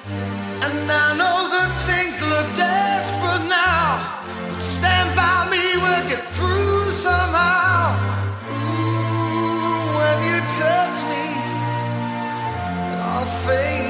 And I know that things look desperate now, but stand by me, we'll get through somehow. Ooh, when you touch me, and I'll fade